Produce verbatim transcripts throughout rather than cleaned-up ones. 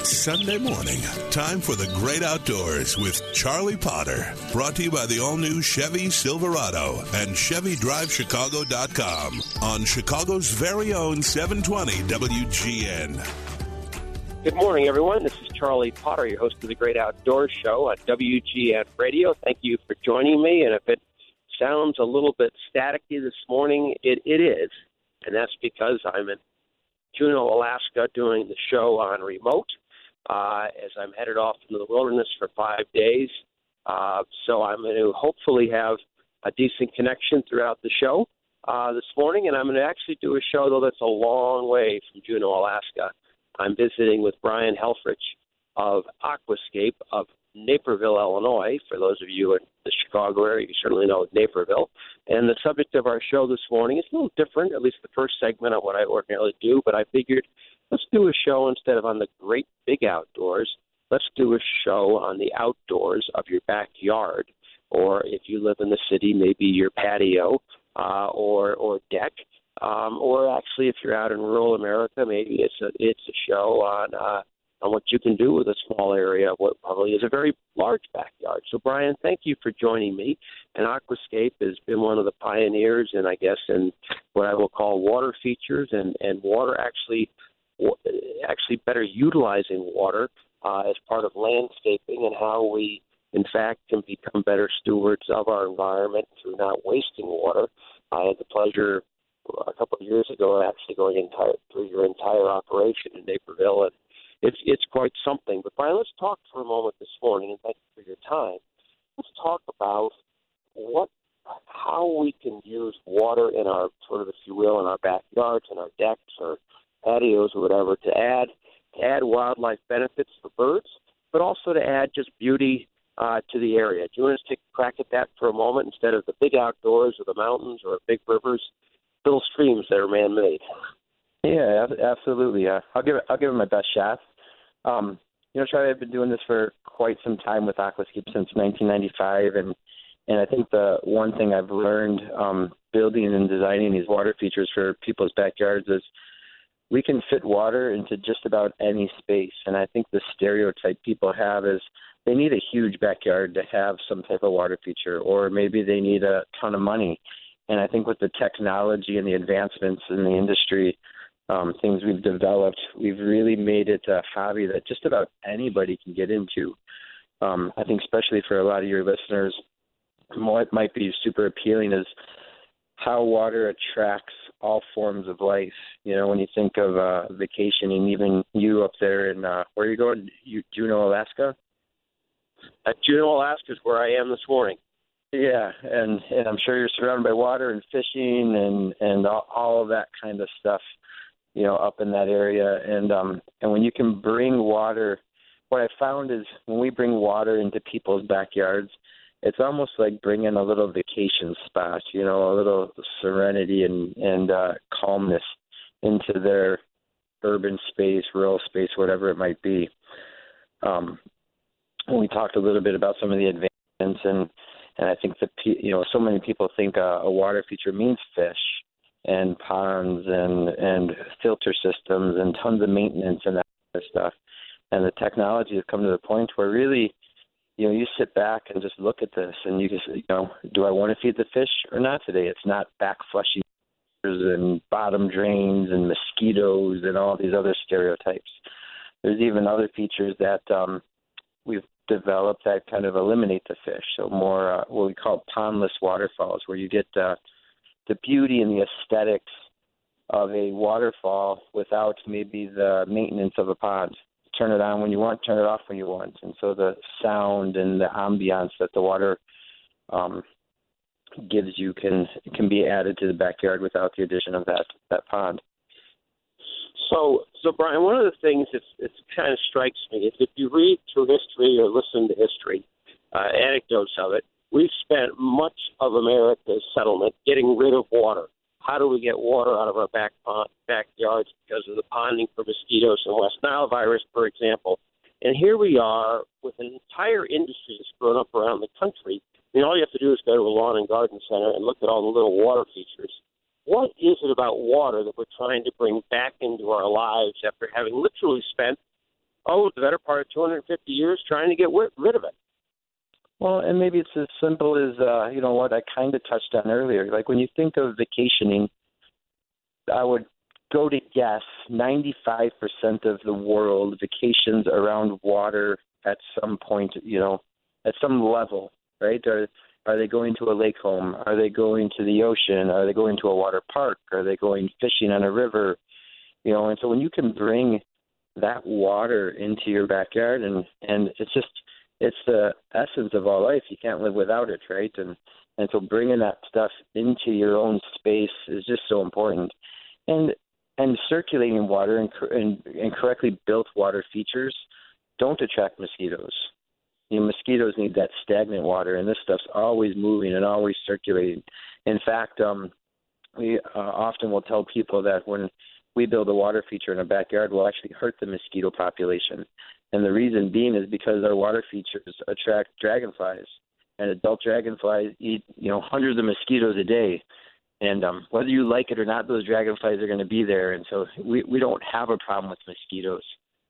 It's Sunday morning. Time for the great outdoors with Charlie Potter. Brought to you by the all-new Chevy Silverado and Chevy Drive Chicago dot com on Chicago's very own seven twenty W G N. Good morning, everyone. This is Charlie Potter, your host of the Great Outdoors Show on W G N Radio. Thank you for joining me. And if it sounds a little bit staticky this morning, it, it is. And that's because I'm in Juneau, Alaska, doing the show on remote uh, as I'm headed off into the wilderness for five days. Uh, so I'm going to hopefully have a decent connection throughout the show uh, this morning. And I'm going to actually do a show, though, that's a long way from Juneau, Alaska. I'm visiting with Brian Helfrich of Aquascape of Naperville, Illinois. For those of you in the Chicago area, you certainly know Naperville. And the subject of our show this morning is a little different, at least the first segment of what I ordinarily do, but I figured let's do a show instead of on the great big outdoors. Let's do a show on the outdoors of your backyard, or if you live in the city, maybe your patio uh, or or deck. Um, or actually, if you're out in rural America, maybe it's a it's a show on uh, on what you can do with a small area of what probably is a very large backyard. So, Brian, thank you for joining me. And Aquascape has been one of the pioneers, and I guess in what I will call water features and, and water actually actually better utilizing water uh, as part of landscaping and how we, in fact, can become better stewards of our environment through not wasting water. I had the pleasure a couple of years ago actually going entire, through your entire operation in Naperville, and it's it's quite something. But Brian, let's talk for a moment this morning, and thank you for your time. Let's talk about what, how we can use water in our, sort of, if you will, in our backyards, in our decks or patios or whatever, to add to add wildlife benefits for birds, but also to add just beauty uh, to the area. Do you want to take a crack at that for a moment instead of the big outdoors or the mountains or big rivers? Little streams that are man-made. Yeah, absolutely. Uh, I'll give it. I'll give it my best shot. Um, you know, Charlie, I've been doing this for quite some time with Aquascape since nineteen ninety-five, and and I think the one thing I've learned um, building and designing these water features for people's backyards is we can fit water into just about any space. And I think the stereotype people have is they need a huge backyard to have some type of water feature, or maybe they need a ton of money. And I think with the technology and the advancements in the industry, um, things we've developed, we've really made it a hobby that just about anybody can get into. Um, I think especially for a lot of your listeners, what might be super appealing is how water attracts all forms of life. You know, when you think of uh, vacationing, even you up there in, uh, where are you going, you, Juneau, Alaska? At Juneau, Alaska is where I am this morning. Yeah, and, and I'm sure you're surrounded by water and fishing and, and all, all of that kind of stuff, you know, up in that area. And um, and when you can bring water, what I found is when we bring water into people's backyards, it's almost like bringing a little vacation spot, you know, a little serenity and, and uh, calmness into their urban space, rural space, whatever it might be. Um, and we talked a little bit about some of the advancements, and And I think that, you know, so many people think a, a water feature means fish and ponds and, and filter systems and tons of maintenance and that kind of stuff. And the technology has come to the point where really, you know, you sit back and just look at this and you just, you know, do I want to feed the fish or not today? It's not back flushing and bottom drains and mosquitoes and all these other stereotypes. There's even other features that um, we've develop that kind of eliminate the fish. So more uh, what we call pondless waterfalls, where you get uh, the beauty and the aesthetics of a waterfall without maybe the maintenance of a pond. Turn it on when you want, turn it off when you want. And so the sound and the ambiance that the water um, gives you can can be added to the backyard without the addition of that, that pond. So, so Brian, one of the things that it kind of strikes me is if you read through history or listen to history, uh, anecdotes of it, we've spent much of America's settlement getting rid of water. How do we get water out of our back pond, backyards because of the ponding for mosquitoes and West Nile virus, for example? And here we are with an entire industry that's grown up around the country. I mean, all you have to do is go to a lawn and garden center and look at all the little water features. What is it about water that we're trying to bring back into our lives after having literally spent oh, the better part of two hundred fifty years trying to get rid of it. Well, and maybe it's as simple as, uh, you know, what I kind of touched on earlier. Like when you think of vacationing, I would go to guess ninety-five percent of the world vacations around water at some point, you know, at some level, right? Are, are they going to a lake home? Are they going to the ocean? Are they going to a water park? Are they going fishing on a river? You know, and so when you can bring that water into your backyard, and, and it's just, it's the essence of all life. You can't live without it, right? And and so bringing that stuff into your own space is just so important. And and circulating water and, and, and correctly built water features don't attract mosquitoes. You know, mosquitoes need that stagnant water, and this stuff's always moving and always circulating. In fact, um, we uh, often will tell people that when we build a water feature in a backyard, we'll actually hurt the mosquito population. And the reason being is because our water features attract dragonflies, and adult dragonflies eat, you know, hundreds of mosquitoes a day. And um, whether you like it or not, those dragonflies are going to be there. And so we, we don't have a problem with mosquitoes.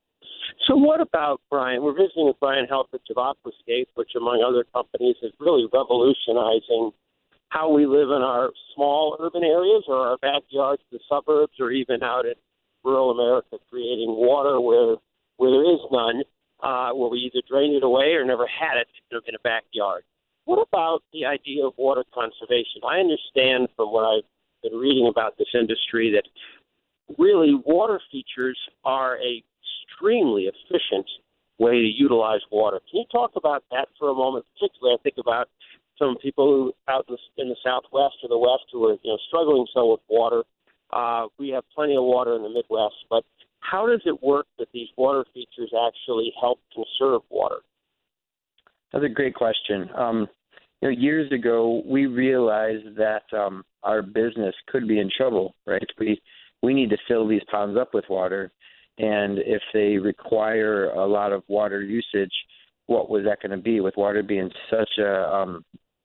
So what about, Brian? We're visiting with Brian Helfrich of Aquascape, which, among other companies, is really revolutionizing how we live in our small urban areas or our backyards, the suburbs, or even out in rural America, creating water where where there is none, uh, where we either drain it away or never had it in a backyard. What about the idea of water conservation? I understand from what I've been reading about this industry that really water features are a extremely efficient way to utilize water. Can you talk about that for a moment? Particularly, I think about some people who out in the, in the Southwest or the West who are, you know, struggling so with water. Uh, we have plenty of water in the Midwest, but how does it work that these water features actually help conserve water? That's a great question. Um, you know, years ago, we realized that um, our business could be in trouble, right? We we need to fill these ponds up with water, and if they require a lot of water usage, what was that going to be? With water being such a um,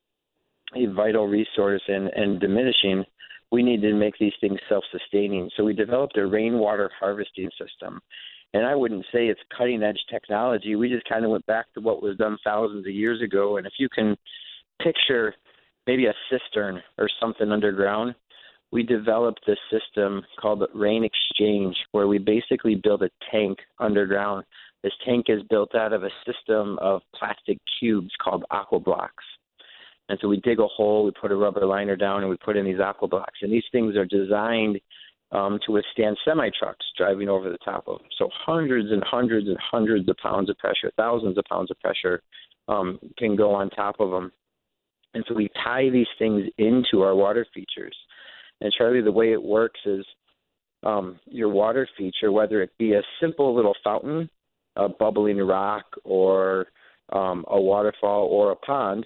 a vital resource and, and diminishing, we need to make these things self-sustaining. So we developed a rainwater harvesting system. And I wouldn't say it's cutting-edge technology. We just kind of went back to what was done thousands of years ago. And if you can picture maybe a cistern or something underground, we developed this system called Rain Exchange, where we basically build a tank underground. This tank is built out of a system of plastic cubes called aqua blocks. And so we dig a hole, we put a rubber liner down, and we put in these aqua blocks. And these things are designed um, to withstand semi-trucks driving over the top of them. So hundreds and hundreds and hundreds of pounds of pressure, thousands of pounds of pressure um, can go on top of them. And so we tie these things into our water features. And Charlie, the way it works is um, your water feature, whether it be a simple little fountain, a bubbling rock, or um, a waterfall or a pond,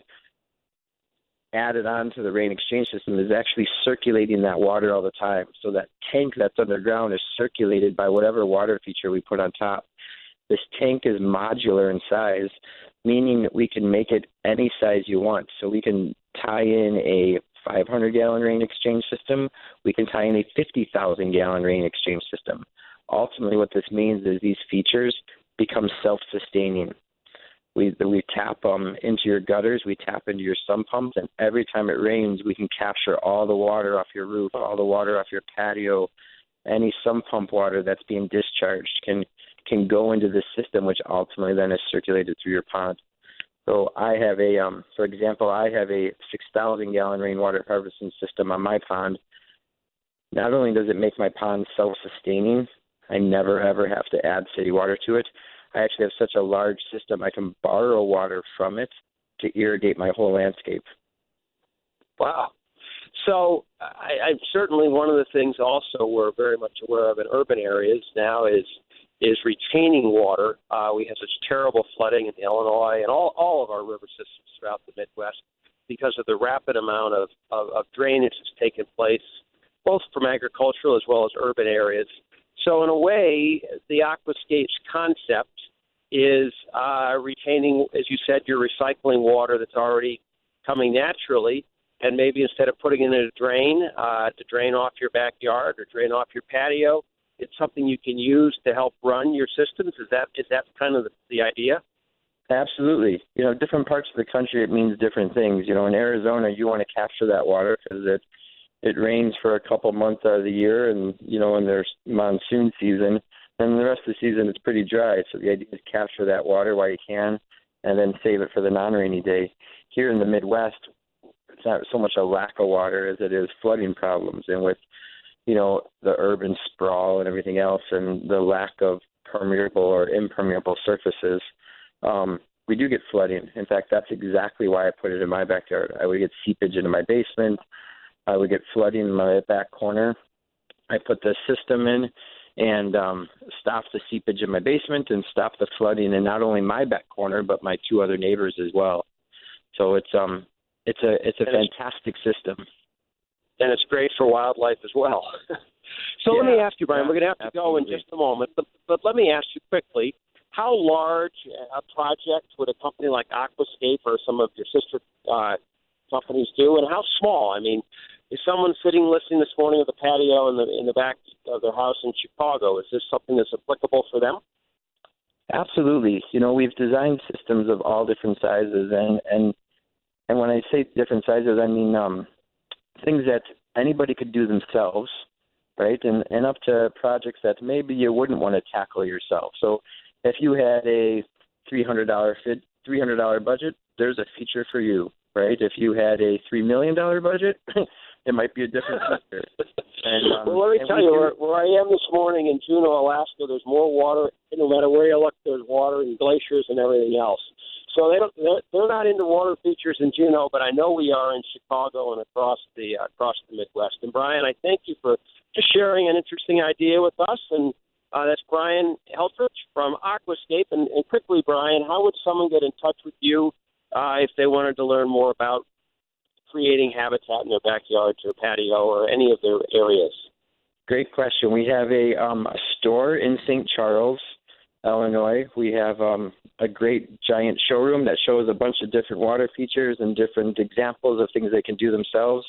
added on to the rain exchange system is actually circulating that water all the time. So that tank that's underground is circulated by whatever water feature we put on top. This tank is modular in size, meaning that we can make it any size you want. So we can tie in a five hundred gallon rain exchange system. We can tie in a fifty thousand gallon rain exchange system. Ultimately, what this means is these features become self-sustaining. We we tap um, into your gutters, we tap into your sump pumps, and every time it rains, we can capture all the water off your roof, all the water off your patio. Any sump pump water that's being discharged can can go into the system, which ultimately then is circulated through your pond. So I have a, um, for example, I have a six thousand gallon rainwater harvesting system on my pond. Not only does it make my pond self-sustaining, I never ever have to add city water to it. I actually have such a large system, I can borrow water from it to irrigate my whole landscape. Wow. So I, I certainly one of the things also we're very much aware of in urban areas now is is retaining water. Uh, we have such terrible flooding in Illinois and all, all of our river systems throughout the Midwest because of the rapid amount of, of, of drainage that's taken place, both from agricultural as well as urban areas. So in a way, the Aquascapes concept is uh, retaining, as you said, you're recycling water that's already coming naturally, and maybe instead of putting it in a drain uh, to drain off your backyard or drain off your patio, it's something you can use to help run your systems. Is that is that kind of the, the idea? Absolutely. You know, different parts of the country, it means different things. You know, in Arizona, you want to capture that water because it it rains for a couple months out of the year, and, you know, when there's monsoon season, then the rest of the season it's pretty dry. So the idea is capture that water while you can and then save it for the non-rainy day. Here in the Midwest, it's not so much a lack of water as it is flooding problems. And with, you know, the urban sprawl and everything else and the lack of permeable or impermeable surfaces, um, we do get flooding. In fact, that's exactly why I put it in my backyard. I would get seepage into my basement. I would get flooding in my back corner. I put the system in and um, stop the seepage in my basement and stop the flooding in not only my back corner but my two other neighbors as well. So it's um it's a it's a and fantastic it's, system, and it's great for wildlife as well. so yeah, let me ask you, Brian. Yeah, we're going to have to absolutely. go in just a moment, but but let me ask you quickly: how large a project would a company like Aquascape or some of your sister uh, companies do, and how small? I mean, is someone sitting listening this morning at the patio in the in the back of their house in Chicago? Is this something that's applicable for them? Absolutely. You know, we've designed systems of all different sizes, and and and when I say different sizes, I mean um, things that anybody could do themselves, right? And and up to projects that maybe you wouldn't want to tackle yourself. So if you had a three hundred dollars fit, three hundred dollars budget, there's a feature for you, right? If you had a three million dollars budget, it might be a different feature. And, um, well, let me tell you, where, where I am this morning in Juneau, Alaska, there's more water. No matter where you look, there's water and glaciers and everything else. So they don't, they're, they're not into water features in Juneau, but I know we are in Chicago and across the uh, across the Midwest. And Brian, I thank you for just sharing an interesting idea with us. And uh, that's Brian Helfrich from Aquascape. And, and quickly, Brian, how would someone get in touch with you uh, if they wanted to learn more about creating habitat in their backyards or patio or any of their areas? Great question. We have a, um, a store in Saint Charles, Illinois. We have um, a great giant showroom that shows a bunch of different water features and different examples of things they can do themselves.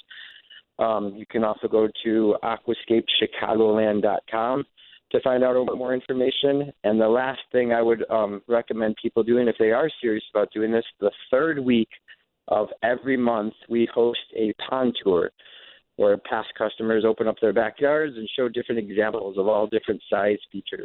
Um, you can also go to aquascape chicagoland dot com to find out a little bit more information. And the last thing I would um, recommend people doing if they are serious about doing this, the third week of every month, we host a pond tour where past customers open up their backyards and show different examples of all different size features.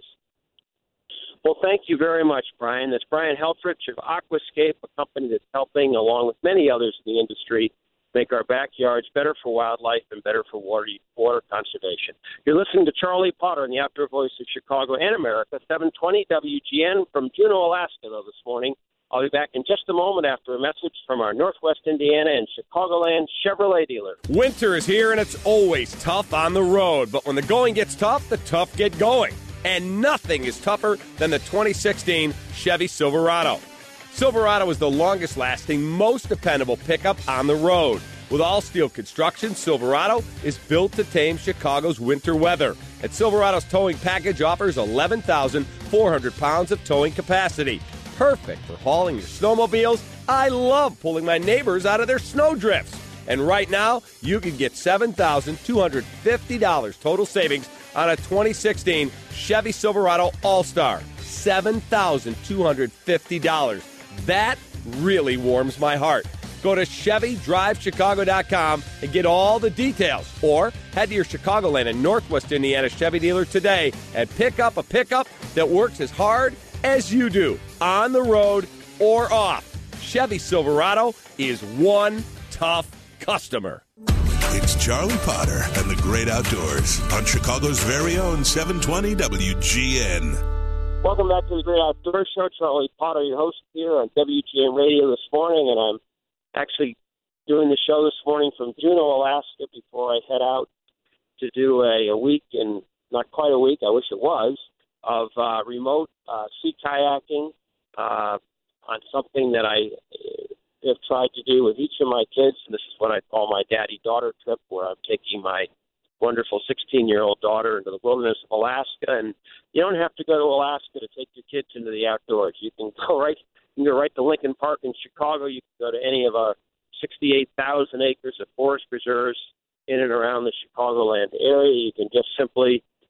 Well, thank you very much, Brian. That's Brian Helfrich of Aquascape, a company that's helping, along with many others in the industry, make our backyards better for wildlife and better for water, water conservation. You're listening to Charlie Potter in the Outdoor Voice of Chicago and America, seven twenty W G N from Juneau, Alaska, though, this morning. I'll be back in just a moment after a message from our Northwest Indiana and Chicagoland Chevrolet dealer. Winter is here, and it's always tough on the road. But when the going gets tough, the tough get going. And nothing is tougher than the twenty sixteen Chevy Silverado. Silverado is the longest-lasting, most dependable pickup on the road. With all-steel construction, Silverado is built to tame Chicago's winter weather. And Silverado's towing package offers eleven thousand four hundred pounds of towing capacity. Perfect for hauling your snowmobiles. I love pulling my neighbors out of their snow drifts. And right now, you can get seven thousand two hundred fifty dollars total savings on a twenty sixteen Chevy Silverado All-Star. seven thousand two hundred fifty dollars. That really warms my heart. Go to Chevy Drive Chicago dot com and get all the details. Or head to your Chicagoland and Northwest Indiana Chevy dealer today and pick up a pickup that works as hard as you do, on the road or off. Chevy Silverado is one tough customer. It's Charlie Potter and the Great Outdoors on Chicago's very own seven twenty W G N. Welcome back to the Great Outdoors Show. Charlie Potter, your host here on W G N Radio this morning, and I'm actually doing the show this morning from Juneau, Alaska, before I head out to do a, a week, and not quite a week, I wish it was, of uh, remote uh, sea kayaking uh, on something that I uh, have tried to do with each of my kids. And this is what I call my daddy-daughter trip, where I'm taking my wonderful sixteen-year-old daughter into the wilderness of Alaska. And you don't have to go to Alaska to take your kids into the outdoors. You can go right, you can go right to Lincoln Park in Chicago. You can go to any of our sixty-eight thousand acres of forest preserves in and around the Chicagoland area. You can just simply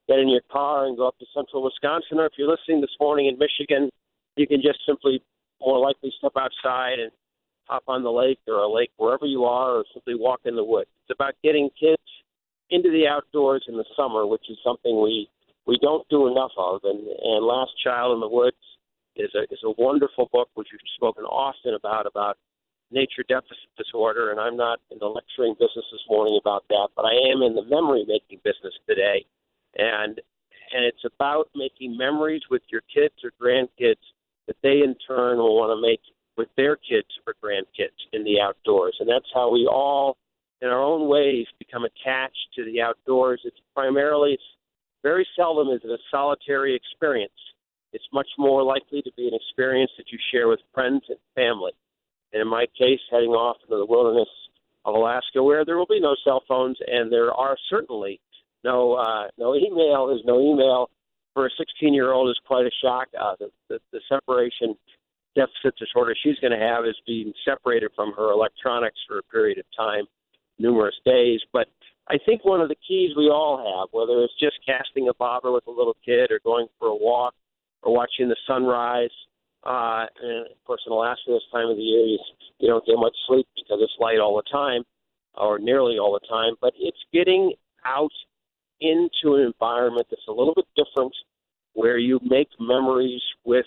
get in your car and go up to central Wisconsin, or if you're listening this morning in Michigan, you can just simply more likely step outside and hop on the lake or a lake wherever you are, or simply walk in the woods. It's about getting kids into the outdoors in the summer, which is something we, we don't do enough of. And, and Last Child in the Woods is a is a wonderful book, which we've spoken often about, about nature deficit disorder. And I'm not in the lecturing business this morning about that, but I am in the memory-making business today. And and it's about making memories with your kids or grandkids that they in turn will want to make with their kids or grandkids in the outdoors. And that's how we all, in our own ways, become attached to the outdoors. It's primarily, it's very seldom is it a solitary experience. It's much more likely to be an experience that you share with friends and family. And in my case, heading off into the wilderness of Alaska, where there will be no cell phones, and there are certainly no uh, no email. There's no email for a sixteen-year-old is quite a shock. Uh, the, the, the separation deficit disorder she's going to have is being separated from her electronics for a period of time, numerous days. But I think one of the keys we all have, whether it's just casting a bobber with a little kid or going for a walk or watching the sunrise, uh, and of course in Alaska this time of the year you, you don't get much sleep because it's light all the time or nearly all the time, but it's getting out into an environment that's a little bit different, where you make memories with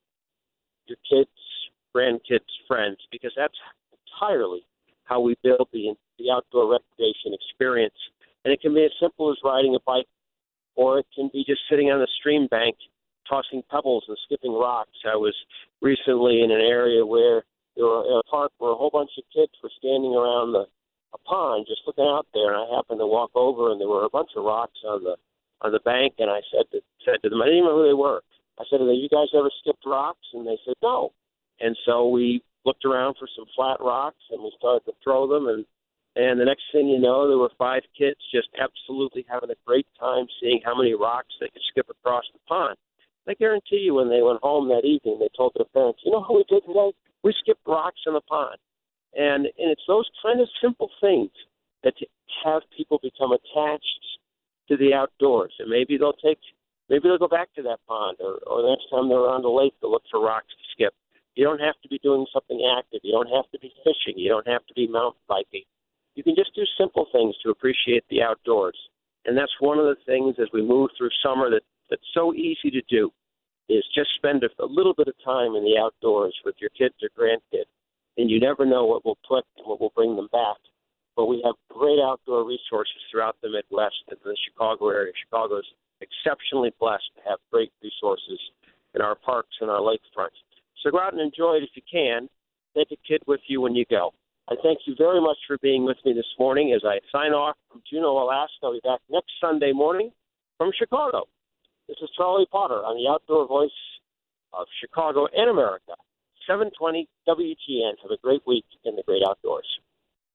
your kids, grandkids, friends, because that's entirely how we build the the outdoor recreation experience. And it can be as simple as riding a bike, or it can be just sitting on a stream bank, tossing pebbles and skipping rocks. I was recently in an area where there were in a park where a whole bunch of kids were standing around the a pond, just looking out there, and I happened to walk over, and there were a bunch of rocks on the on the bank, and I said to, said to them, I didn't even know who they were. I said, have you guys ever skipped rocks? And they said, no. And so we looked around for some flat rocks, and we started to throw them, and and the next thing you know, there were five kids just absolutely having a great time seeing how many rocks they could skip across the pond. I guarantee you when they went home that evening, they told their parents, you know what we did today? We skipped rocks in the pond. And and it's those kind of simple things that have people become attached to the outdoors. And maybe they'll take, maybe they'll go back to that pond, or, or the next time they're around the lake, they'll look for rocks to skip. You don't have to be doing something active. You don't have to be fishing. You don't have to be mountain biking. You can just do simple things to appreciate the outdoors. And that's one of the things as we move through summer that, that's so easy to do, is just spend a, a little bit of time in the outdoors with your kids or grandkids. And you never know what will click and what will bring them back. But we have great outdoor resources throughout the Midwest and the Chicago area. Chicago's exceptionally blessed to have great resources in our parks and our lakefronts. So go out and enjoy it if you can. Take a kid with you when you go. I thank you very much for being with me this morning as I sign off from Juneau, Alaska. I'll be back next Sunday morning from Chicago. This is Charlie Potter on the Outdoor Voice of Chicago and America. seven twenty W G N. Have a great week in the great outdoors.